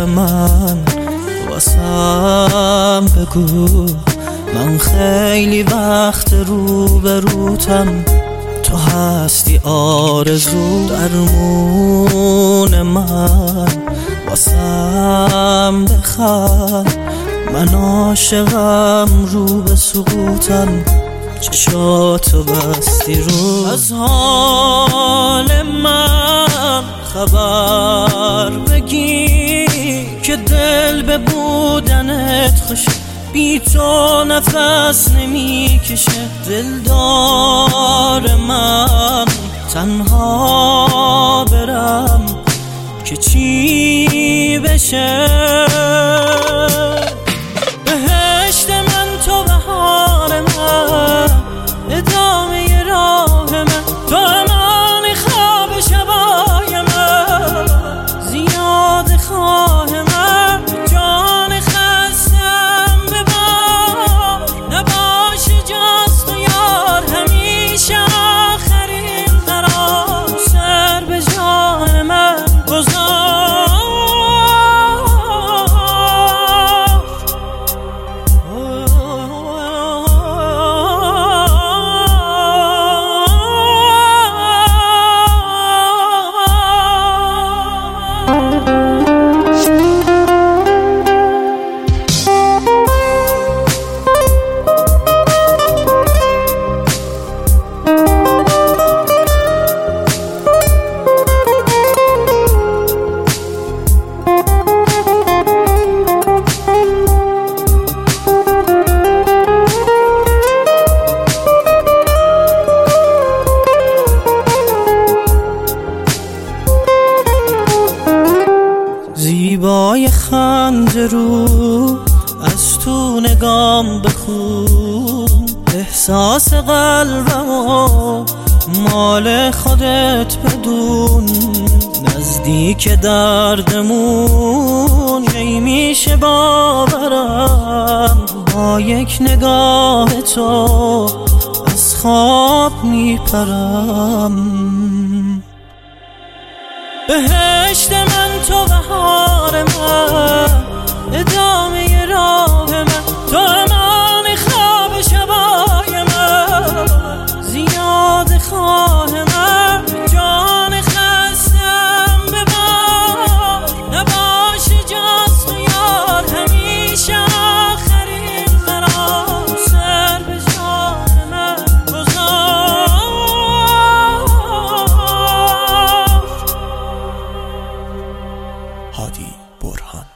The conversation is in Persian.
من واسم بگو، من خیلی وقت روبروتم، تو هستی آرزو درمون من، واسم بخند، من عاشقم رو به سقوطم، چشاتو بستی رو. از حال من خبر بگی که دل به بودنت خوشه، بی تو نفس نمیکشه. دلدار من تنها برم که چی بشه؟ بهشت من تو بهار من، ادامه راه من تو، امانی خواب شبای من، زیاد خواه من، جان خستم ببار، نباش جز تو یار، همیشه آخرین قرار، سر به جان من گذار. زیبای خنده رو از تو نگام بخون، احساس قلبمو مال خودت بدون، نزدیک دردمون کی میشه باورم، با یک نگاه تو از خواب میپرم. بهشت من تو بهار من، ادامه راه من تو، امان خواب شبای من، زیاد خواه من، جان خستم ببار، نباش جز تو یار، همیشه آخرین قرار، سر به جان من گذار. هادی برهان.